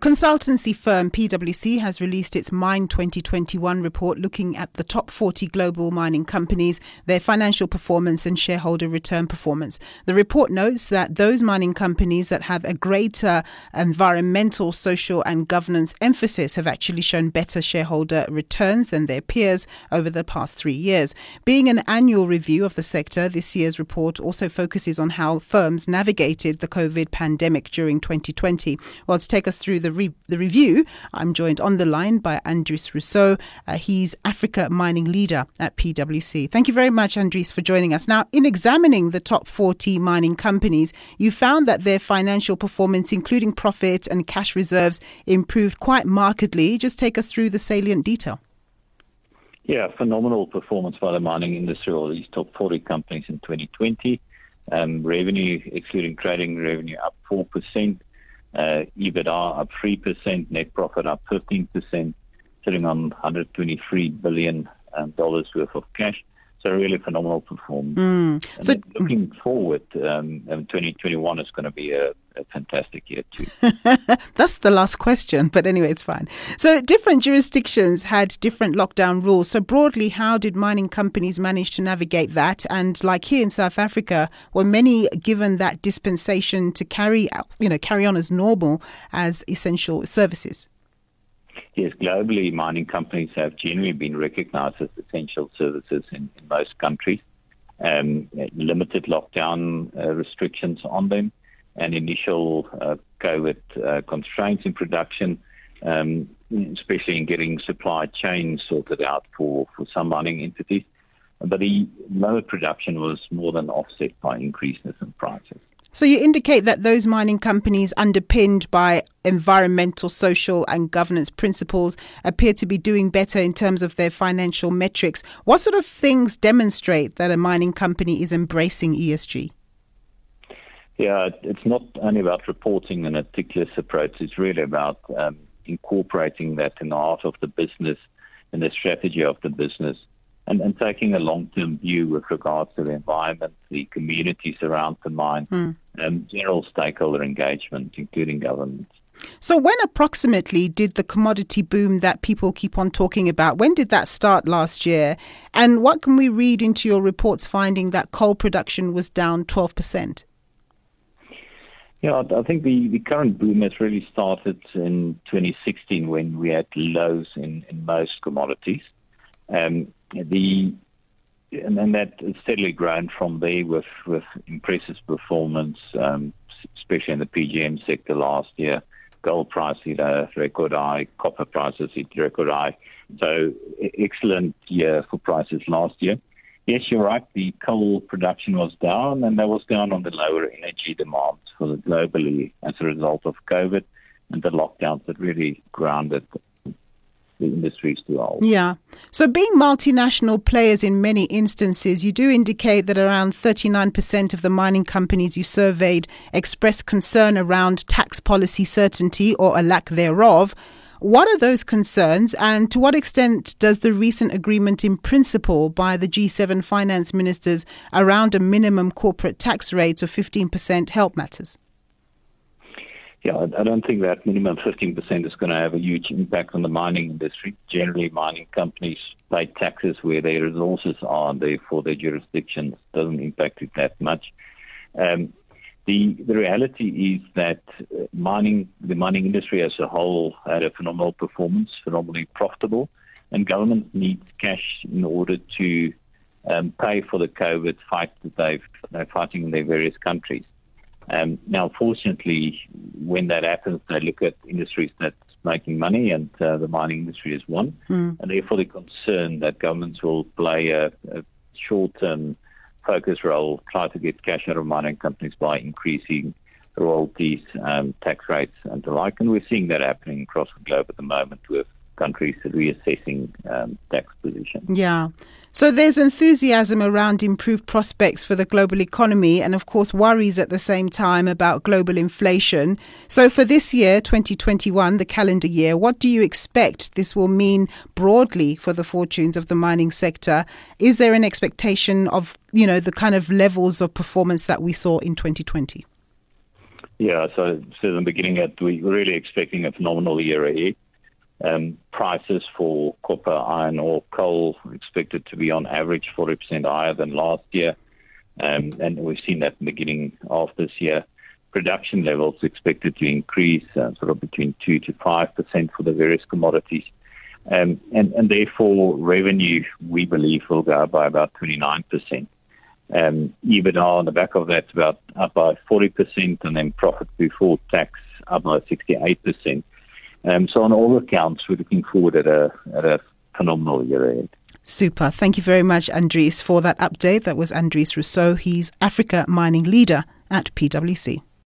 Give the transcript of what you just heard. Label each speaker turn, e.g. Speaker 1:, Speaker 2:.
Speaker 1: Consultancy firm PwC has released its Mine 2021 report looking at the top 40 global mining companies, their financial performance and shareholder return performance. The report notes that those mining companies that have a greater environmental, social and governance emphasis have actually shown better shareholder returns than their peers over the past 3 years. Being an annual review of the sector, this year's report also focuses on how firms navigated the COVID pandemic during 2020. Well, to take us through the review, I'm joined on the line by Andries Rousseau. He's Africa Mining Leader at PwC. Thank you very much, Andries, for joining us. Now, in examining the top 40 mining companies, you found that their financial performance, including profit and cash reserves, improved quite markedly. Just take us through the salient detail.
Speaker 2: Yeah, phenomenal performance by the mining industry, all these top 40 companies in 2020. Revenue, excluding trading revenue, up 4%. EBITDA up 3%, net profit up 15%, sitting on $123 billion worth of cash. So really phenomenal performance. So looking forward, 2021 is going to be a fantastic year too.
Speaker 1: That's the last question, but anyway, it's fine. So different jurisdictions had different lockdown rules. So broadly, how did mining companies manage to navigate that? And like here in South Africa, were many given that dispensation to carry on as normal as essential services?
Speaker 2: Yes, globally, mining companies have generally been recognized as essential services in most countries. Limited lockdown restrictions on them and initial COVID constraints in production, especially in getting supply chains sorted out for some mining entities. But the lower production was more than offset by increases in prices.
Speaker 1: So you indicate that those mining companies underpinned by environmental, social and governance principles appear to be doing better in terms of their financial metrics. What sort of things demonstrate that a mining company is embracing ESG?
Speaker 2: Yeah, it's not only about reporting an articulate approach. It's really about incorporating that in the art of the business and the strategy of the business. And taking a long-term view with regards to the environment, the communities around the mine, and general stakeholder engagement, including government.
Speaker 1: So when approximately did the commodity boom that people keep on talking about, when did that start last year? And what can we read into your report's finding that coal production was down 12%?
Speaker 2: Yeah, I think the current boom has really started in 2016 when we had lows in most commodities. And that has steadily grown from there with impressive performance, especially in the PGM sector last year. Gold price hit a record high, copper prices hit record high. So excellent year for prices last year. Yes, you're right, the coal production was down, and that was down on the lower energy demands globally as a result of COVID and the lockdowns that really grounded the industries to all.
Speaker 1: Yeah. So being multinational players in many instances, you do indicate that around 39% of the mining companies you surveyed expressed concern around tax policy certainty or a lack thereof. What are those concerns, and to what extent does the recent agreement in principle by the G7 finance ministers around a minimum corporate tax rate of 15% help matters?
Speaker 2: Yeah, I don't think that minimum 15% is going to have a huge impact on the mining industry. Generally, mining companies pay taxes where their resources are, and therefore their jurisdictions doesn't impact it that much. The reality is that the mining industry as a whole had a phenomenal performance, phenomenally profitable, and government needs cash in order to pay for the COVID fight that they're fighting in their various countries. Now, fortunately, when that happens, they look at industries that's making money, and the mining industry is one. And therefore, they're concerned that governments will play a short-term focus role, try to get cash out of mining companies by increasing royalties, tax rates, and the like. And we're seeing that happening across the globe at the moment with countries reassessing tax positions.
Speaker 1: Yeah. So there's enthusiasm around improved prospects for the global economy and, of course, worries at the same time about global inflation. So for this year, 2021, the calendar year, what do you expect this will mean broadly for the fortunes of the mining sector? Is there an expectation of, the kind of levels of performance that we saw in 2020?
Speaker 2: Yeah, so in the beginning, we're really expecting a phenomenal year ahead. Prices for copper, iron ore, coal are expected to be on average 40% higher than last year. And we've seen that in the beginning of this year. Production levels expected to increase sort of between 2 to 5% for the various commodities. And therefore, revenue, we believe, will go up by about 29%. EBITDA on the back of that up by 40%, and then profit before tax up by 68%. So on all accounts, we're looking forward at a phenomenal year ahead.
Speaker 1: Super. Thank you very much, Andries, for that update. That was Andries Rousseau. He's Africa Mining Leader at PwC.